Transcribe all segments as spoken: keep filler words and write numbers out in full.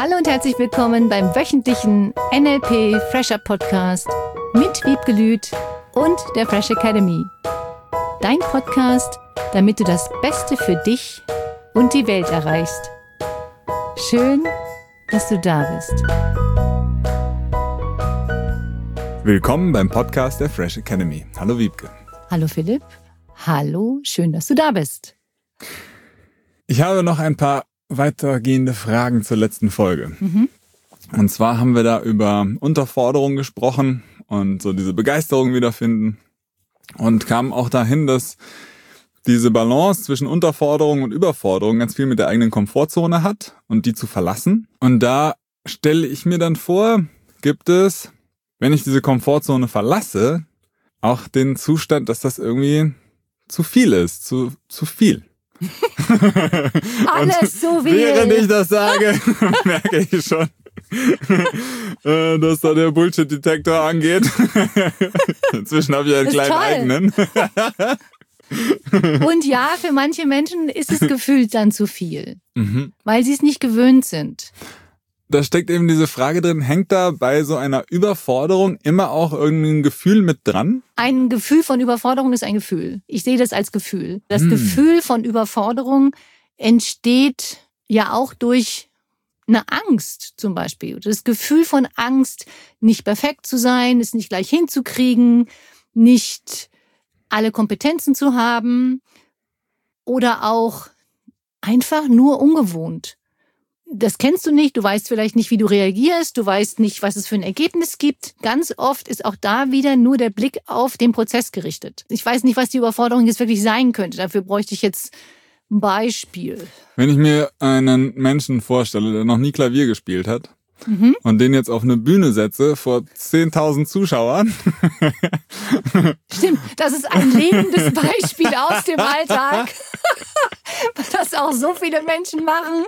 Hallo und herzlich willkommen beim wöchentlichen N L P Fresher Podcast mit Wiebke Lüth und der Fresh Academy. Dein Podcast, damit du das Beste für dich und die Welt erreichst. Schön, dass du da bist. Willkommen beim Podcast der Fresh Academy. Hallo Wiebke. Hallo Philipp. Hallo, schön, dass du da bist. Ich habe noch ein paar weitergehende Fragen zur letzten Folge. Mhm. Und zwar haben wir da über Unterforderung gesprochen und so diese Begeisterung wiederfinden und kamen auch dahin, dass diese Balance zwischen Unterforderung und Überforderung ganz viel mit der eigenen Komfortzone hat und die zu verlassen. Und da stelle ich mir dann vor, gibt es, wenn ich diese Komfortzone verlasse, auch den Zustand, dass das irgendwie zu viel ist, zu, zu viel. Alles so viel. Während ich das sage, merke ich schon, dass da der Bullshit-Detektor angeht. Inzwischen habe ich einen kleinen eigenen. Und ja, für manche Menschen ist es gefühlt dann zu viel, mhm. weil sie es nicht gewöhnt sind. Da steckt eben diese Frage drin, hängt da bei so einer Überforderung immer auch irgendein Gefühl mit dran? Ein Gefühl von Überforderung ist ein Gefühl. Ich sehe das als Gefühl. Das hm. Gefühl von Überforderung entsteht ja auch durch eine Angst zum Beispiel. Das Gefühl von Angst, nicht perfekt zu sein, es nicht gleich hinzukriegen, nicht alle Kompetenzen zu haben oder auch einfach nur ungewohnt. Das kennst du nicht, du weißt vielleicht nicht, wie du reagierst, du weißt nicht, was es für ein Ergebnis gibt. Ganz oft ist auch da wieder nur der Blick auf den Prozess gerichtet. Ich weiß nicht, was die Überforderung jetzt wirklich sein könnte. Dafür bräuchte ich jetzt ein Beispiel. Wenn ich mir einen Menschen vorstelle, der noch nie Klavier gespielt hat, mhm. und den jetzt auf eine Bühne setze vor zehntausend Zuschauern. Stimmt, das ist ein lebendes Beispiel aus dem Alltag, das auch so viele Menschen machen.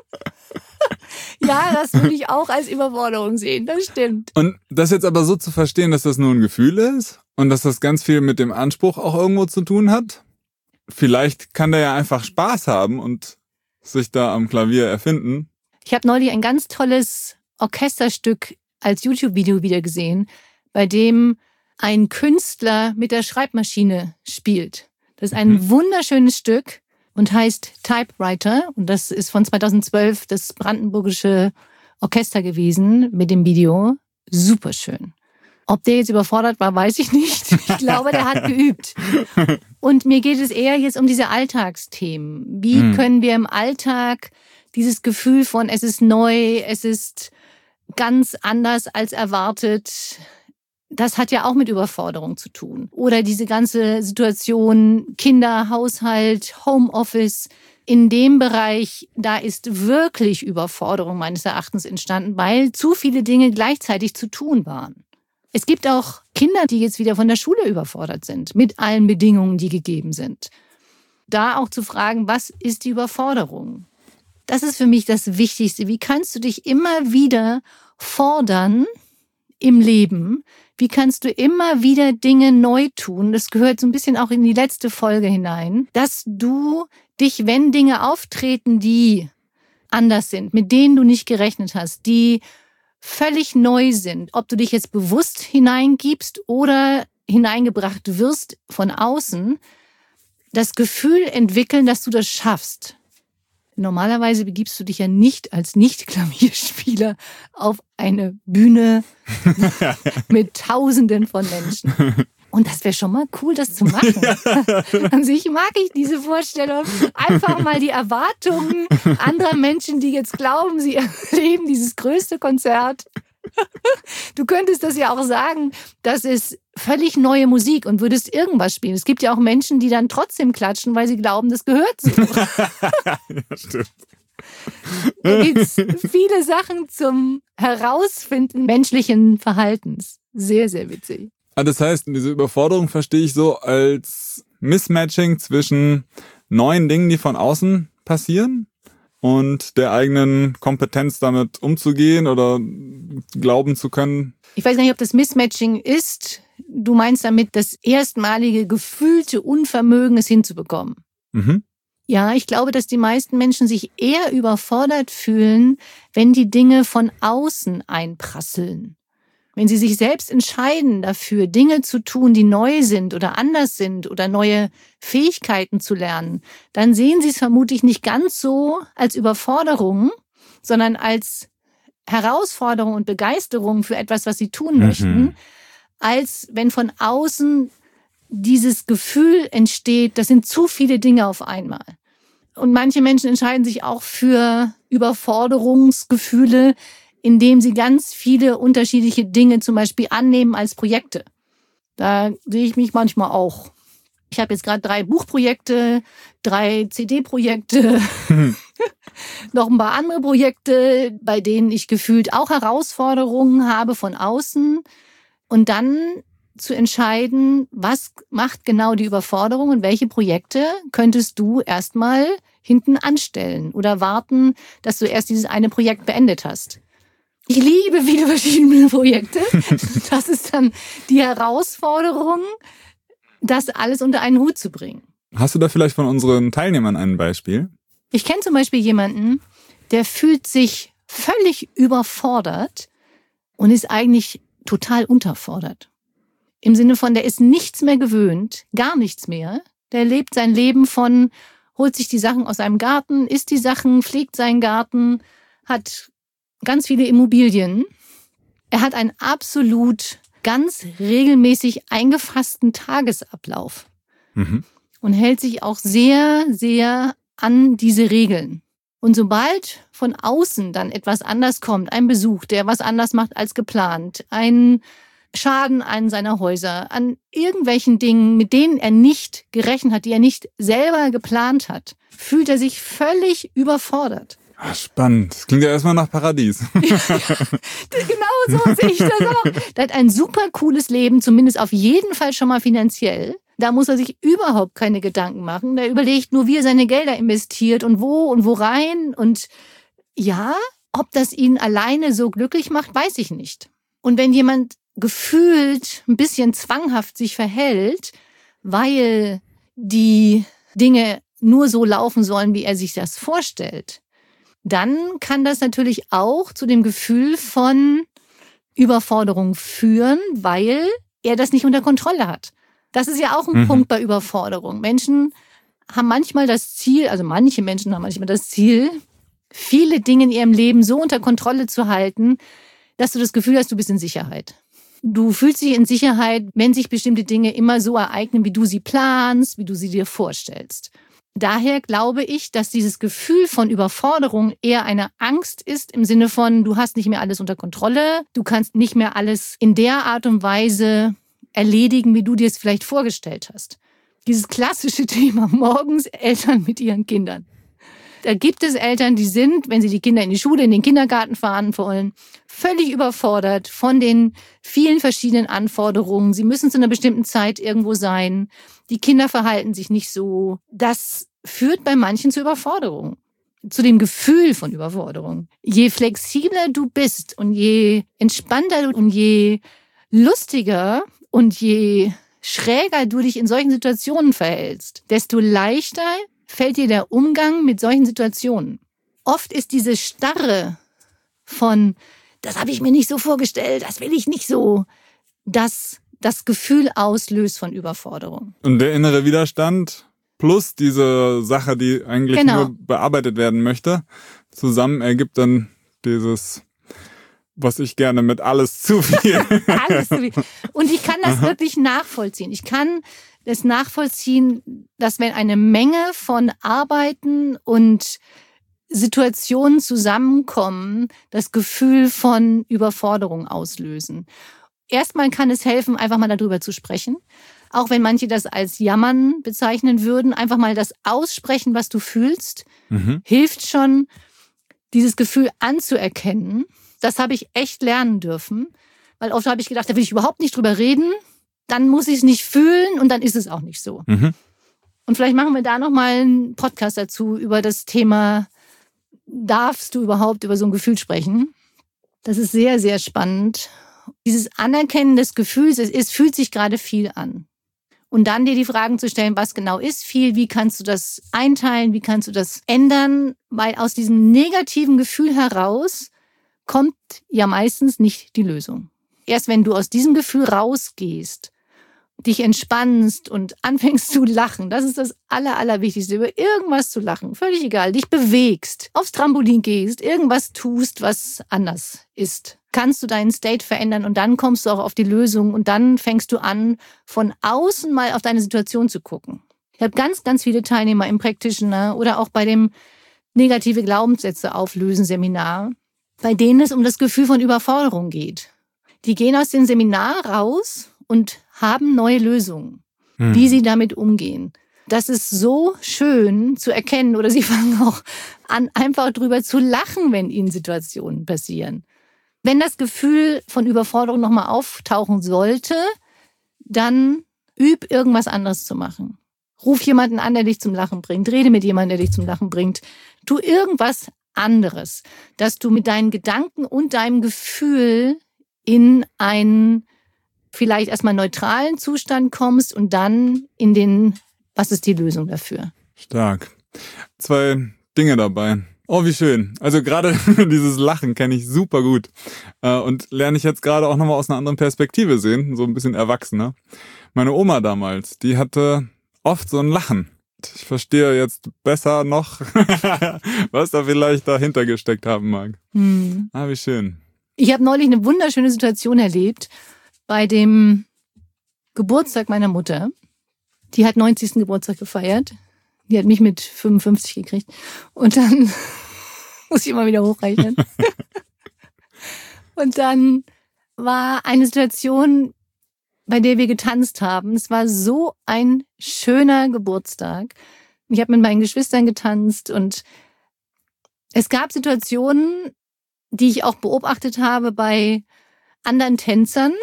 Ja, das würde ich auch als Überforderung sehen, das stimmt. Und das jetzt aber so zu verstehen, dass das nur ein Gefühl ist und dass das ganz viel mit dem Anspruch auch irgendwo zu tun hat. Vielleicht kann der ja einfach Spaß haben und sich da am Klavier erfinden. Ich habe neulich ein ganz tolles Orchesterstück als YouTube-Video wieder gesehen, bei dem ein Künstler mit der Schreibmaschine spielt. Das ist ein mhm. wunderschönes Stück und heißt Typewriter. Und das ist von zweitausendzwölf das Brandenburgische Orchester gewesen mit dem Video. Superschön. Ob der jetzt überfordert war, weiß ich nicht. Ich glaube, der hat geübt. Und mir geht es eher jetzt um diese Alltagsthemen. Wie mhm. können wir im Alltag dieses Gefühl von, es ist neu, es ist ganz anders als erwartet, das hat ja auch mit Überforderung zu tun. Oder diese ganze Situation, Kinder, Haushalt, Homeoffice. In dem Bereich, da ist wirklich Überforderung meines Erachtens entstanden, weil zu viele Dinge gleichzeitig zu tun waren. Es gibt auch Kinder, die jetzt wieder von der Schule überfordert sind, mit allen Bedingungen, die gegeben sind. Da auch zu fragen, was ist die Überforderung? Das ist für mich das Wichtigste. Wie kannst du dich immer wieder fordern im Leben? Wie kannst du immer wieder Dinge neu tun? Das gehört so ein bisschen auch in die letzte Folge hinein, dass du dich, wenn Dinge auftreten, die anders sind, mit denen du nicht gerechnet hast, die völlig neu sind, ob du dich jetzt bewusst hineingibst oder hineingebracht wirst von außen, das Gefühl entwickeln, dass du das schaffst. Normalerweise begibst du dich ja nicht als Nicht-Klavierspieler auf eine Bühne mit Tausenden von Menschen. Und das wäre schon mal cool, das zu machen. An sich mag ich diese Vorstellung. Einfach mal die Erwartungen anderer Menschen, die jetzt glauben, sie erleben dieses größte Konzert. Du könntest das ja auch sagen, das ist völlig neue Musik und würdest irgendwas spielen. Es gibt ja auch Menschen, die dann trotzdem klatschen, weil sie glauben, das gehört so. Ja, stimmt. Da gibt es viele Sachen zum Herausfinden menschlichen Verhaltens. Sehr, sehr witzig. Ah, das heißt, diese Überforderung verstehe ich so als Mismatching zwischen neuen Dingen, die von außen passieren und der eigenen Kompetenz damit umzugehen oder glauben zu können. Ich weiß nicht, ob das Mismatching ist. Du meinst damit das erstmalige gefühlte Unvermögen, es hinzubekommen. Mhm. Ja, ich glaube, dass die meisten Menschen sich eher überfordert fühlen, wenn die Dinge von außen einprasseln. Wenn sie sich selbst entscheiden dafür, Dinge zu tun, die neu sind oder anders sind oder neue Fähigkeiten zu lernen, dann sehen sie es vermutlich nicht ganz so als Überforderung, sondern als Herausforderung und Begeisterung für etwas, was sie tun Mhm. möchten, als wenn von außen dieses Gefühl entsteht, das sind zu viele Dinge auf einmal. Und manche Menschen entscheiden sich auch für Überforderungsgefühle, indem sie ganz viele unterschiedliche Dinge zum Beispiel annehmen als Projekte. Da sehe ich mich manchmal auch. Ich habe jetzt gerade drei Buchprojekte, drei C D-Projekte, noch ein paar andere Projekte, bei denen ich gefühlt auch Herausforderungen habe von außen. Und dann zu entscheiden, was macht genau die Überforderung und welche Projekte könntest du erstmal hinten anstellen oder warten, dass du erst dieses eine Projekt beendet hast. Ich liebe viele verschiedene Projekte. Das ist dann die Herausforderung, das alles unter einen Hut zu bringen. Hast du da vielleicht von unseren Teilnehmern ein Beispiel? Ich kenne zum Beispiel jemanden, der fühlt sich völlig überfordert und ist eigentlich total unterfordert. Im Sinne von, der ist nichts mehr gewöhnt, gar nichts mehr. Der lebt sein Leben von, holt sich die Sachen aus seinem Garten, isst die Sachen, pflegt seinen Garten, hat ganz viele Immobilien. Er hat einen absolut ganz regelmäßig eingefassten Tagesablauf Mhm. und hält sich auch sehr, sehr an diese Regeln. Und sobald von außen dann etwas anders kommt, ein Besuch, der was anders macht als geplant, ein Schaden an seiner Häuser, an irgendwelchen Dingen, mit denen er nicht gerechnet hat, die er nicht selber geplant hat, fühlt er sich völlig überfordert. Ah, spannend. Das klingt ja erstmal nach Paradies. Genau so sehe ich das auch. Der hat ein super cooles Leben, zumindest auf jeden Fall schon mal finanziell. Da muss er sich überhaupt keine Gedanken machen. Der überlegt nur, wie er seine Gelder investiert und wo und wo rein. Und ja, ob das ihn alleine so glücklich macht, weiß ich nicht. Und wenn jemand gefühlt ein bisschen zwanghaft sich verhält, weil die Dinge nur so laufen sollen, wie er sich das vorstellt, dann kann das natürlich auch zu dem Gefühl von Überforderung führen, weil er das nicht unter Kontrolle hat. Das ist ja auch ein Mhm. Punkt bei Überforderung. Menschen haben manchmal das Ziel, also manche Menschen haben manchmal das Ziel, viele Dinge in ihrem Leben so unter Kontrolle zu halten, dass du das Gefühl hast, du bist in Sicherheit. Du fühlst dich in Sicherheit, wenn sich bestimmte Dinge immer so ereignen, wie du sie planst, wie du sie dir vorstellst. Daher glaube ich, dass dieses Gefühl von Überforderung eher eine Angst ist im Sinne von, du hast nicht mehr alles unter Kontrolle, du kannst nicht mehr alles in der Art und Weise erledigen, wie du dir es vielleicht vorgestellt hast. Dieses klassische Thema morgens Eltern mit ihren Kindern. Da gibt es Eltern, die sind, wenn sie die Kinder in die Schule, in den Kindergarten fahren wollen, völlig überfordert von den vielen verschiedenen Anforderungen. Sie müssen zu einer bestimmten Zeit irgendwo sein. Die Kinder verhalten sich nicht so. Das führt bei manchen zu Überforderung, zu dem Gefühl von Überforderung. Je flexibler du bist und je entspannter du und je lustiger und je schräger du dich in solchen Situationen verhältst, desto leichter fällt dir der Umgang mit solchen Situationen. Oft ist diese Starre von, das habe ich mir nicht so vorgestellt, das will ich nicht so, das das Gefühl auslöst von Überforderung. Und der innere Widerstand plus diese Sache, die eigentlich Genau. nur bearbeitet werden möchte, zusammen ergibt dann dieses, was ich gerne mit alles zu viel. Alles zu viel. Und ich kann das wirklich nachvollziehen. Ich kann das nachvollziehen, dass wenn eine Menge von Arbeiten und Situationen zusammenkommen, das Gefühl von Überforderung auslösen. Erstmal kann es helfen, einfach mal darüber zu sprechen. Auch wenn manche das als Jammern bezeichnen würden, einfach mal das aussprechen, was du fühlst, Mhm. hilft schon, dieses Gefühl anzuerkennen. Das habe ich echt lernen dürfen, weil oft habe ich gedacht, da will ich überhaupt nicht drüber reden, dann muss ich es nicht fühlen und dann ist es auch nicht so. Mhm. Und vielleicht machen wir da nochmal einen Podcast dazu über das Thema, darfst du überhaupt über so ein Gefühl sprechen? Das ist sehr, sehr spannend. Dieses Anerkennen des Gefühls, es, es fühlt sich gerade viel an. Und dann dir die Fragen zu stellen, was genau ist viel, wie kannst du das einteilen, wie kannst du das ändern, weil aus diesem negativen Gefühl heraus kommt ja meistens nicht die Lösung. Erst wenn du aus diesem Gefühl rausgehst, dich entspannst und anfängst zu lachen, das ist das Aller, Allerwichtigste, über irgendwas zu lachen, völlig egal, dich bewegst, aufs Trampolin gehst, irgendwas tust, was anders ist, kannst du deinen State verändern und dann kommst du auch auf die Lösung und dann fängst du an, von außen mal auf deine Situation zu gucken. Ich habe ganz, ganz viele Teilnehmer im Practitioner oder auch bei dem negative Glaubenssätze auflösen Seminar, bei denen es um das Gefühl von Überforderung geht. Die gehen aus dem Seminar raus und haben neue Lösungen, hm. wie sie damit umgehen. Das ist so schön zu erkennen oder sie fangen auch an, einfach drüber zu lachen, wenn ihnen Situationen passieren. Wenn das Gefühl von Überforderung nochmal auftauchen sollte, dann üb irgendwas anderes zu machen. Ruf jemanden an, der dich zum Lachen bringt. Rede mit jemandem, der dich zum Lachen bringt. Tu irgendwas anderes, dass du mit deinen Gedanken und deinem Gefühl in einen vielleicht erstmal neutralen Zustand kommst und dann in den, was ist die Lösung dafür? Stark. Zwei Dinge dabei. Oh, wie schön. Also gerade dieses Lachen kenne ich super gut und lerne ich jetzt gerade auch nochmal aus einer anderen Perspektive sehen, so ein bisschen erwachsener. Meine Oma damals, die hatte oft so ein Lachen. Ich verstehe jetzt besser noch, was da vielleicht dahinter gesteckt haben mag. Hm. Ah, wie schön. Ich habe neulich eine wunderschöne Situation erlebt bei dem Geburtstag meiner Mutter. Die hat neunzigsten Geburtstag gefeiert. Die hat mich mit fünfundfünfzig gekriegt. Und dann muss ich immer wieder hochrechnen. Und dann war eine Situation, bei der wir getanzt haben. Es war so ein schöner Geburtstag. Ich habe mit meinen Geschwistern getanzt und es gab Situationen, die ich auch beobachtet habe bei anderen Tänzern,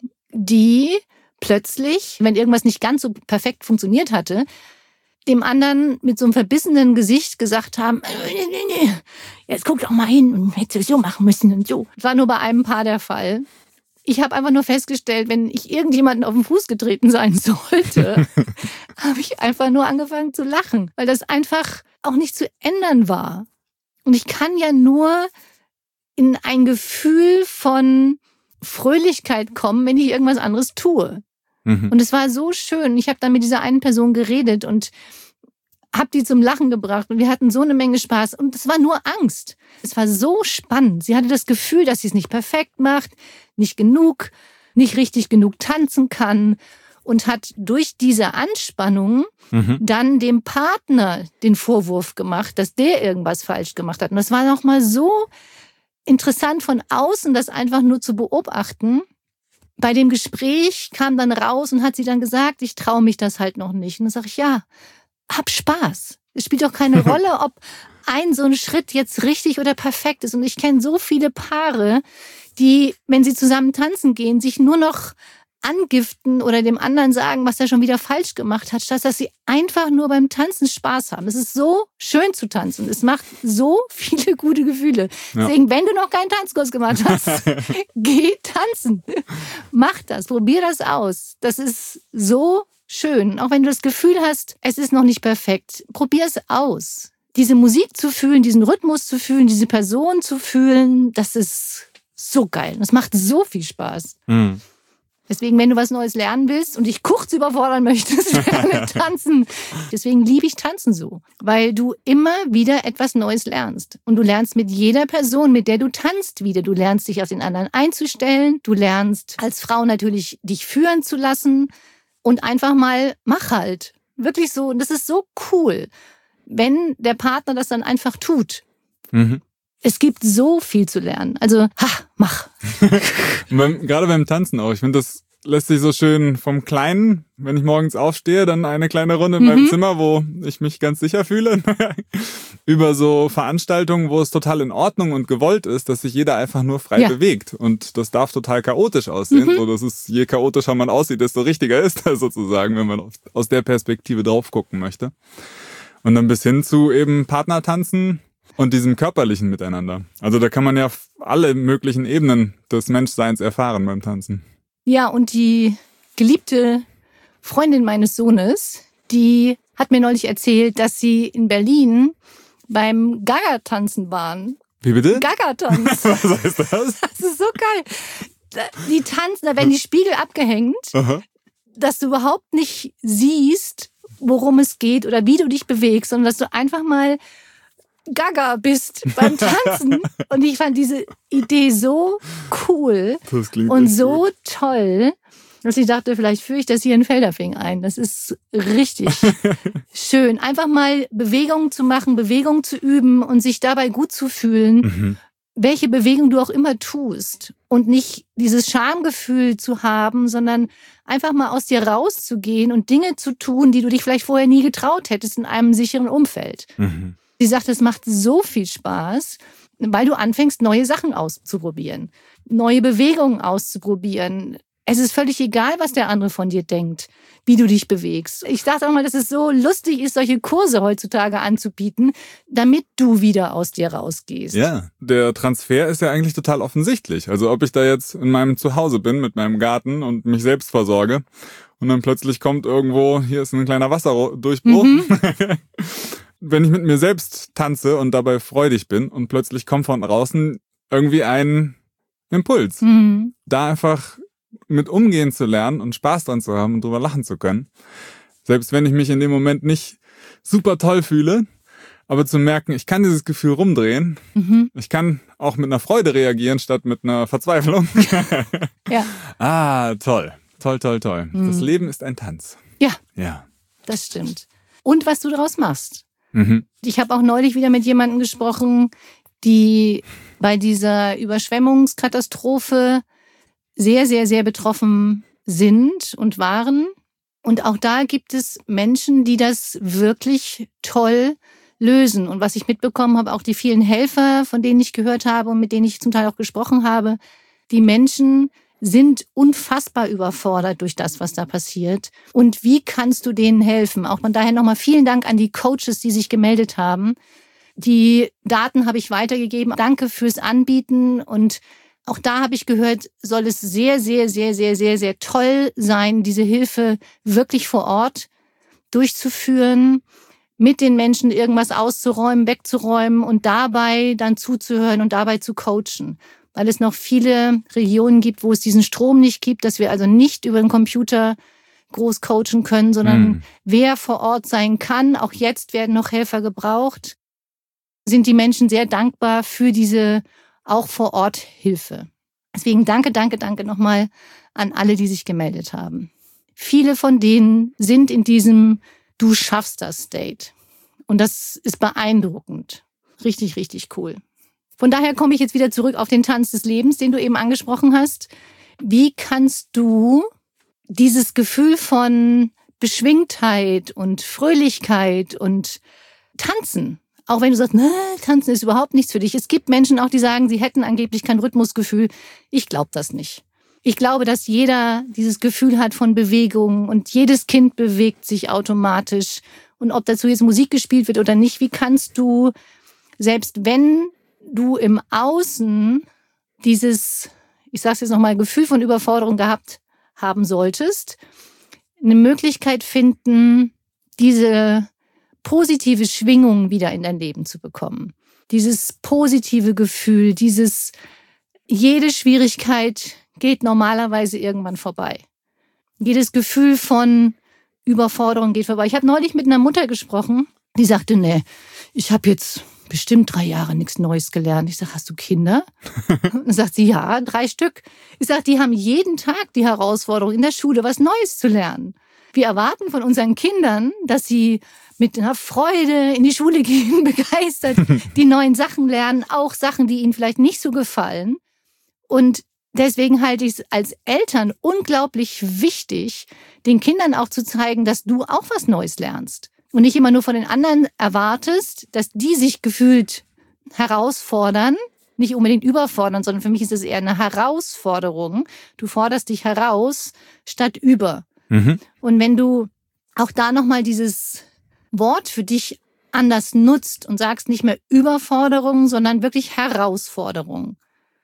die plötzlich, wenn irgendwas nicht ganz so perfekt funktioniert hatte, dem anderen mit so einem verbissenen Gesicht gesagt haben, jetzt guck doch mal hin und hättest du so machen müssen und so. Das war nur bei einem Paar der Fall. Ich habe einfach nur festgestellt, wenn ich irgendjemanden auf den Fuß getreten sein sollte, habe ich einfach nur angefangen zu lachen, weil das einfach auch nicht zu ändern war. Und ich kann ja nur in ein Gefühl von Fröhlichkeit kommen, wenn ich irgendwas anderes tue. Mhm. Und es war so schön. Ich habe dann mit dieser einen Person geredet und habe die zum Lachen gebracht. Und wir hatten so eine Menge Spaß. Und es war nur Angst. Es war so spannend. Sie hatte das Gefühl, dass sie es nicht perfekt macht, nicht genug, nicht richtig genug tanzen kann. Und hat durch diese Anspannung mhm. dann dem Partner den Vorwurf gemacht, dass der irgendwas falsch gemacht hat. Und das war nochmal so interessant von außen, das einfach nur zu beobachten. Bei dem Gespräch kam dann raus und hat sie dann gesagt, ich traue mich das halt noch nicht. Und dann sage ich, ja, hab Spaß. Es spielt doch keine Rolle, ob ein so ein Schritt jetzt richtig oder perfekt ist. Und ich kenne so viele Paare, die, wenn sie zusammen tanzen gehen, sich nur noch angiften oder dem anderen sagen, was er schon wieder falsch gemacht hat, statt dass sie einfach nur beim Tanzen Spaß haben. Es ist so schön zu tanzen. Es macht so viele gute Gefühle. Ja. Deswegen, wenn du noch keinen Tanzkurs gemacht hast, geh tanzen. Mach das, probier das aus. Das ist so schön. Auch wenn du das Gefühl hast, es ist noch nicht perfekt, probier es aus. Diese Musik zu fühlen, diesen Rhythmus zu fühlen, diese Person zu fühlen, das ist so geil. Das macht so viel Spaß. Mhm. Deswegen, wenn du was Neues lernen willst und dich kurz überfordern möchtest, lerne tanzen. Deswegen liebe ich Tanzen so, weil du immer wieder etwas Neues lernst. Und du lernst mit jeder Person, mit der du tanzt, wieder. Du lernst, dich auf den anderen einzustellen. Du lernst als Frau natürlich, dich führen zu lassen und einfach mal mach halt. Wirklich so. Und das ist so cool, wenn der Partner das dann einfach tut. Mhm. Es gibt so viel zu lernen. Also, ha, mach. beim, gerade beim Tanzen auch. Ich finde, das lässt sich so schön vom Kleinen, wenn ich morgens aufstehe, dann eine kleine Runde in mhm. meinem Zimmer, wo ich mich ganz sicher fühle, über so Veranstaltungen, wo es total in Ordnung und gewollt ist, dass sich jeder einfach nur frei ja. bewegt. Und das darf total chaotisch aussehen. Mhm. So, dass es, je chaotischer man aussieht, desto richtiger ist das sozusagen, wenn man aus der Perspektive drauf gucken möchte. Und dann bis hin zu eben Partnertanzen und diesem körperlichen Miteinander. Also da kann man ja alle möglichen Ebenen des Menschseins erfahren beim Tanzen. Ja, und die geliebte Freundin meines Sohnes, die hat mir neulich erzählt, dass sie in Berlin beim Gaga-Tanzen waren. Wie bitte? Gaga-Tanz. Was heißt das? Das ist so geil. Die tanzen, da werden die Spiegel abgehängt, Aha. dass du überhaupt nicht siehst, worum es geht oder wie du dich bewegst, sondern dass du einfach mal Gaga bist beim Tanzen. Und ich fand diese Idee so cool Das klingt und echt so gut. toll, dass ich dachte, vielleicht führe ich das hier in Feldafing ein. Das ist richtig schön. Einfach mal Bewegungen zu machen, Bewegungen zu üben und sich dabei gut zu fühlen, Mhm. welche Bewegung du auch immer tust. Und nicht dieses Schamgefühl zu haben, sondern einfach mal aus dir rauszugehen und Dinge zu tun, die du dich vielleicht vorher nie getraut hättest in einem sicheren Umfeld. Mhm. Sie sagt, es macht so viel Spaß, weil du anfängst, neue Sachen auszuprobieren, neue Bewegungen auszuprobieren. Es ist völlig egal, was der andere von dir denkt, wie du dich bewegst. Ich dachte auch mal, dass es so lustig ist, solche Kurse heutzutage anzubieten, damit du wieder aus dir rausgehst. Ja, der Transfer ist ja eigentlich total offensichtlich. Also ob ich da jetzt in meinem Zuhause bin mit meinem Garten und mich selbst versorge und dann plötzlich kommt irgendwo, hier ist ein kleiner Wasserdurchbruch. Mhm. Wenn ich mit mir selbst tanze und dabei freudig bin und plötzlich kommt von draußen irgendwie ein Impuls. Mhm. Da einfach mit umgehen zu lernen und Spaß dran zu haben und drüber lachen zu können. Selbst wenn ich mich in dem Moment nicht super toll fühle, aber zu merken, ich kann dieses Gefühl rumdrehen. Mhm. Ich kann auch mit einer Freude reagieren, statt mit einer Verzweiflung. Ja. Ah, toll. Toll, toll, toll. Mhm. Das Leben ist ein Tanz. Ja, Ja. das stimmt. Und was du daraus machst. Mhm. Ich habe auch neulich wieder mit jemandem gesprochen, die bei dieser Überschwemmungskatastrophe sehr, sehr, sehr betroffen sind und waren. Und auch da gibt es Menschen, die das wirklich toll lösen. Und was ich mitbekommen habe, auch die vielen Helfer, von denen ich gehört habe und mit denen ich zum Teil auch gesprochen habe, die Menschen sind unfassbar überfordert durch das, was da passiert. Und wie kannst du denen helfen? Auch von daher nochmal vielen Dank an die Coaches, die sich gemeldet haben. Die Daten habe ich weitergegeben. Danke fürs Anbieten. Und auch da habe ich gehört, soll es sehr, sehr, sehr, sehr, sehr, sehr toll sein, diese Hilfe wirklich vor Ort durchzuführen, mit den Menschen irgendwas auszuräumen, wegzuräumen und dabei dann zuzuhören und dabei zu coachen. Weil es noch viele Regionen gibt, wo es diesen Strom nicht gibt, dass wir also nicht über den Computer groß coachen können, sondern Mhm. wer vor Ort sein kann, auch jetzt werden noch Helfer gebraucht, sind die Menschen sehr dankbar für diese auch vor Ort Hilfe. Deswegen danke, danke, danke nochmal an alle, die sich gemeldet haben. Viele von denen sind in diesem Du schaffst das State. Und das ist beeindruckend. Richtig, richtig cool. Von daher komme ich jetzt wieder zurück auf den Tanz des Lebens, den du eben angesprochen hast. Wie kannst du dieses Gefühl von Beschwingtheit und Fröhlichkeit und Tanzen, auch wenn du sagst, ne, Tanzen ist überhaupt nichts für dich. Es gibt Menschen auch, die sagen, sie hätten angeblich kein Rhythmusgefühl. Ich glaube das nicht. Ich glaube, dass jeder dieses Gefühl hat von Bewegung und jedes Kind bewegt sich automatisch. Und ob dazu jetzt Musik gespielt wird oder nicht, wie kannst du, selbst wenn du im Außen dieses, ich sag's jetzt nochmal, Gefühl von Überforderung gehabt haben solltest, eine Möglichkeit finden, diese positive Schwingung wieder in dein Leben zu bekommen. Dieses positive Gefühl, dieses, jede Schwierigkeit geht normalerweise irgendwann vorbei. Jedes Gefühl von Überforderung geht vorbei. Ich habe neulich mit einer Mutter gesprochen, die sagte, nee, ich habe jetzt bestimmt drei Jahre nichts Neues gelernt. Ich sage, hast du Kinder? Und dann sagt sie, ja, drei Stück. Ich sage, die haben jeden Tag die Herausforderung, in der Schule was Neues zu lernen. Wir erwarten von unseren Kindern, dass sie mit einer Freude in die Schule gehen, begeistert, die neuen Sachen lernen, auch Sachen, die ihnen vielleicht nicht so gefallen. Und deswegen halte ich es als Eltern unglaublich wichtig, den Kindern auch zu zeigen, dass du auch was Neues lernst. Und nicht immer nur von den anderen erwartest, dass die sich gefühlt herausfordern, nicht unbedingt überfordern, sondern für mich ist es eher eine Herausforderung. Du forderst dich heraus statt über. Mhm. Und wenn du auch da nochmal dieses Wort für dich anders nutzt und sagst nicht mehr Überforderung, sondern wirklich Herausforderung.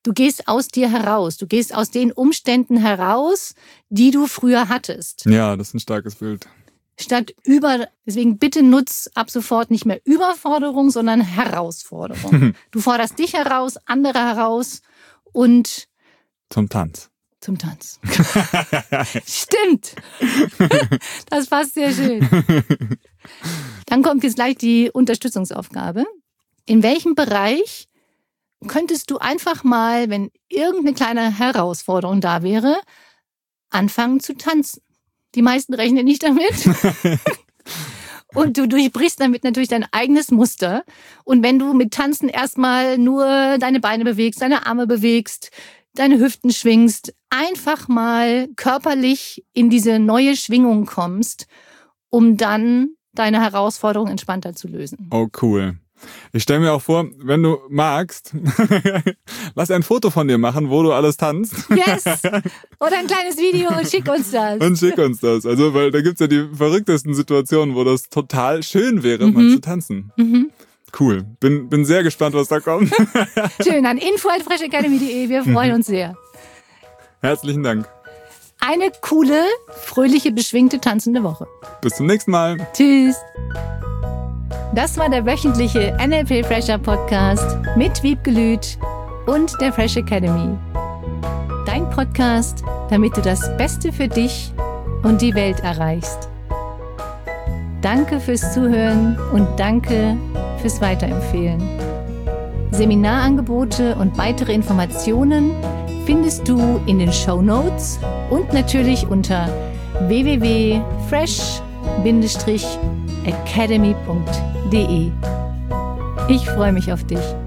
Du gehst aus dir heraus. Du gehst aus den Umständen heraus, die du früher hattest. Ja, das ist ein starkes Bild. Statt über, deswegen bitte nutz ab sofort nicht mehr Überforderung, sondern Herausforderung. Du forderst dich heraus, andere heraus und zum Tanz. Zum Tanz. Stimmt. Das passt sehr schön. Dann kommt jetzt gleich die Unterstützungsaufgabe. In welchem Bereich könntest du einfach mal, wenn irgendeine kleine Herausforderung da wäre, anfangen zu tanzen? Die meisten rechnen nicht damit. Und du durchbrichst damit natürlich dein eigenes Muster. Und wenn du mit Tanzen erstmal nur deine Beine bewegst, deine Arme bewegst, deine Hüften schwingst, einfach mal körperlich in diese neue Schwingung kommst, um dann deine Herausforderung entspannter zu lösen. Oh, cool. Ich stelle mir auch vor, wenn du magst, lass ein Foto von dir machen, wo du alles tanzt. Yes! Oder ein kleines Video und schick uns das. Und schick uns das. Also, weil da gibt's ja die verrücktesten Situationen, wo das total schön wäre, mhm. mal zu tanzen. Mhm. Cool. Bin, bin sehr gespannt, was da kommt. Schön, an info at fresh academy punkt de. Wir freuen uns sehr. Herzlichen Dank. Eine coole, fröhliche, beschwingte, tanzende Woche. Bis zum nächsten Mal. Tschüss. Das war der wöchentliche N L P Fresher Podcast mit Wiebke Lüth und der Fresh Academy. Dein Podcast, damit du das Beste für dich und die Welt erreichst. Danke fürs Zuhören und danke fürs Weiterempfehlen. Seminarangebote und weitere Informationen findest du in den Shownotes und natürlich unter w w w punkt fresh academy punkt de. Ich freue mich auf dich.